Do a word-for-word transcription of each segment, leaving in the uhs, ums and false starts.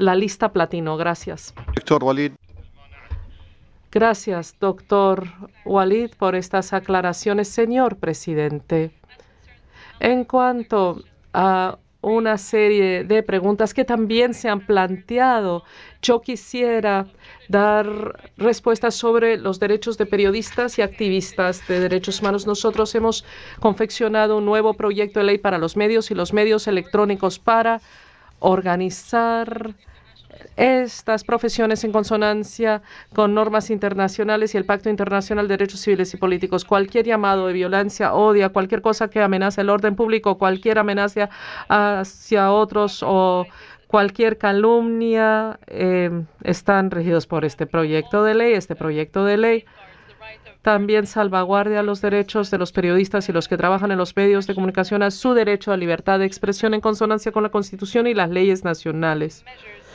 la lista platino. Gracias. doctor Walid. Gracias, doctor Walid, por estas aclaraciones, señor presidente. En cuanto a una serie de preguntas que también se han planteado, yo quisiera dar respuestas sobre los derechos de periodistas y activistas de derechos humanos. Nosotros hemos confeccionado un nuevo proyecto de ley para los medios y los medios electrónicos para organizar estas profesiones en consonancia con normas internacionales y el Pacto Internacional de Derechos Civiles y Políticos. Cualquier llamado de violencia, odio, cualquier cosa que amenace el orden público, cualquier amenaza hacia otros o cualquier calumnia eh, están regidos por este proyecto de ley. Este proyecto de ley también salvaguardia los derechos de los periodistas y los que trabajan en los medios de comunicación a su derecho a libertad de expresión en consonancia con la Constitución y las leyes nacionales.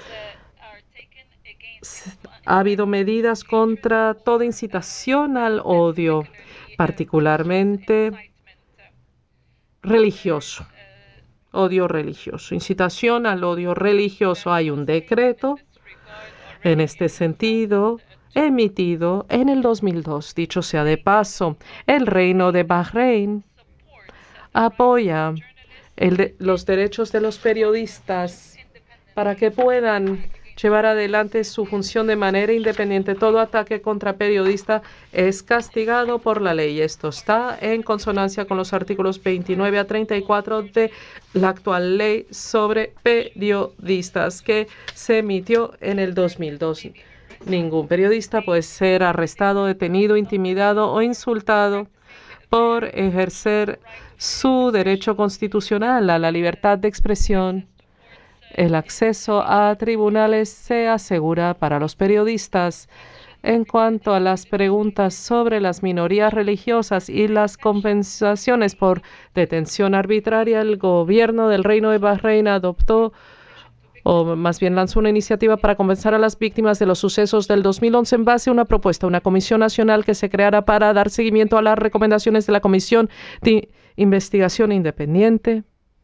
Ha habido medidas contra toda incitación al odio, particularmente religioso, odio religioso, incitación al odio religioso. Hay un decreto en este sentido emitido en el dos mil dos. Dicho sea de paso, el Reino de Bahrein apoya el de, los derechos de los periodistas para que puedan llevar adelante su función de manera independiente. Todo ataque contra periodista es castigado por la ley. Esto está en consonancia con los artículos veintinueve a treinta y cuatro de la actual ley sobre periodistas que se emitió en el dos mil dos. Ningún periodista puede ser arrestado, detenido, intimidado o insultado por ejercer su derecho constitucional a la libertad de expresión. El acceso a tribunales se asegura para los periodistas. En cuanto a las preguntas sobre las minorías religiosas y las compensaciones por detención arbitraria, el gobierno del Reino de Bahrein adoptó, o más bien lanzó una iniciativa para compensar a las víctimas de los sucesos del dos mil once en base a una propuesta, una comisión nacional que se creara para dar seguimiento a las recomendaciones de la Comisión de Investigación Independiente.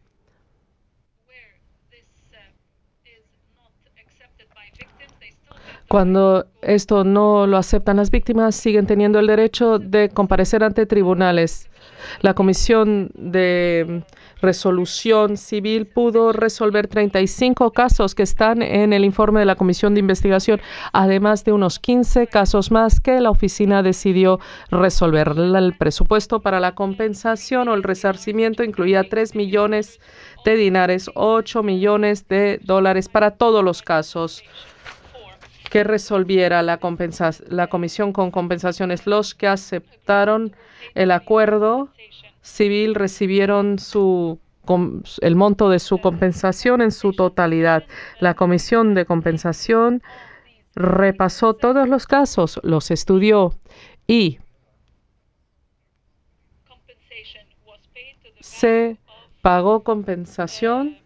Cuando esto no lo aceptan las víctimas, siguen teniendo el derecho de comparecer ante tribunales. La Comisión de Resolución Civil pudo resolver treinta y cinco casos que están en el informe de la Comisión de Investigación, además de unos quince casos más que la oficina decidió resolver. El presupuesto para la compensación o el resarcimiento incluía tres millones de dinares, ocho millones de dólares para todos los casos que resolviera la, la comisión con compensaciones. Los que aceptaron el acuerdo civil recibieron su, el monto de su compensación en su totalidad. La comisión de compensación repasó todos los casos, los estudió y se pagó compensación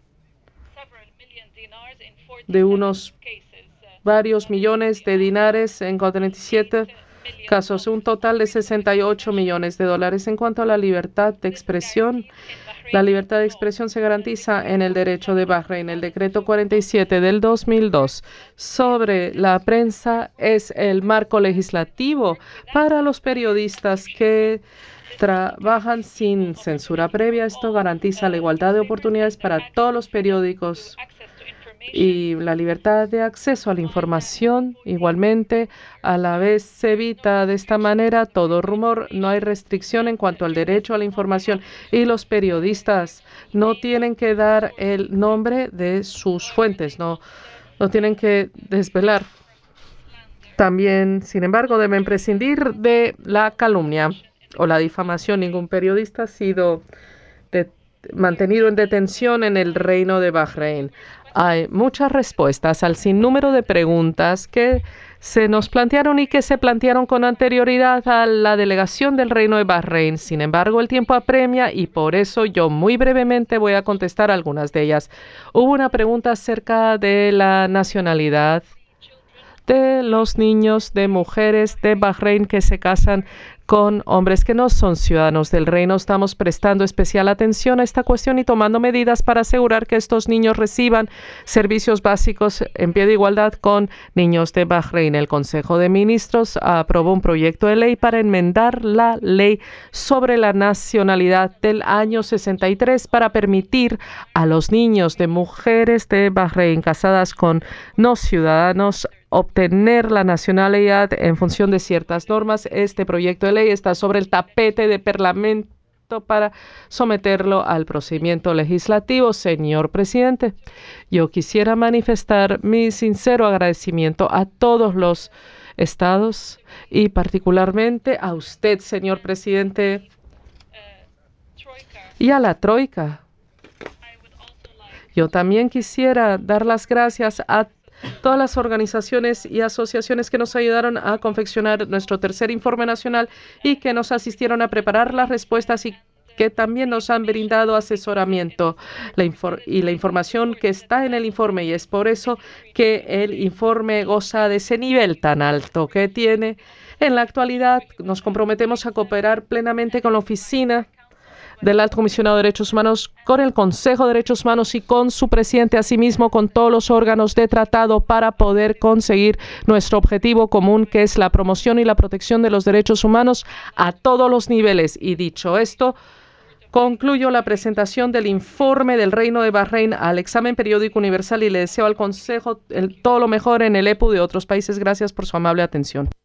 de unos varios millones de dinares en cuarenta y siete casos, un total de sesenta y ocho millones de dólares. En cuanto a la libertad de expresión, la libertad de expresión se garantiza en el derecho de Bahrein. El decreto cuarenta y siete del dos mil dos sobre la prensa es el marco legislativo para los periodistas que trabajan sin censura previa. Esto garantiza la igualdad de oportunidades para todos los periódicos y la libertad de acceso a la información. Igualmente, a la vez se evita de esta manera todo rumor. No hay restricción en cuanto al derecho a la información y los periodistas no tienen que dar el nombre de sus fuentes, no, no tienen que desvelar. También, sin embargo, deben prescindir de la calumnia o la difamación. Ningún periodista ha sido de, mantenido en detención en el Reino de Bahrein. Hay muchas respuestas al sinnúmero de preguntas que se nos plantearon y que se plantearon con anterioridad a la delegación del Reino de Bahrein. Sin embargo, el tiempo apremia y por eso yo muy brevemente voy a contestar algunas de ellas. Hubo una pregunta acerca de la nacionalidad de los niños de mujeres de Bahrein que se casan con hombres que no son ciudadanos del reino. Estamos prestando especial atención a esta cuestión y tomando medidas para asegurar que estos niños reciban servicios básicos en pie de igualdad con niños de Bahrein. El Consejo de Ministros aprobó un proyecto de ley para enmendar la ley sobre la nacionalidad del año sesenta y tres para permitir a los niños de mujeres de Bahrein casadas con no ciudadanos obtener la nacionalidad en función de ciertas normas. Este proyecto de ley está sobre el tapete del Parlamento para someterlo al procedimiento legislativo. Señor presidente, yo quisiera manifestar mi sincero agradecimiento a todos los estados y particularmente a usted, señor presidente, y a la Troika. Yo también quisiera dar las gracias a todas las organizaciones y asociaciones que nos ayudaron a confeccionar nuestro tercer informe nacional y que nos asistieron a preparar las respuestas y que también nos han brindado asesoramiento la y la información que está en el informe. Y es por eso que el informe goza de ese nivel tan alto que tiene. En la actualidad nos comprometemos a cooperar plenamente con la Oficina del Alto Comisionado de Derechos Humanos, con el Consejo de Derechos Humanos y con su presidente, asimismo con todos los órganos de tratado para poder conseguir nuestro objetivo común, que es la promoción y la protección de los derechos humanos a todos los niveles. Y dicho esto, concluyo la presentación del informe del Reino de Bahrein al examen periódico universal y le deseo al Consejo el, todo lo mejor en el E P U de otros países. Gracias por su amable atención.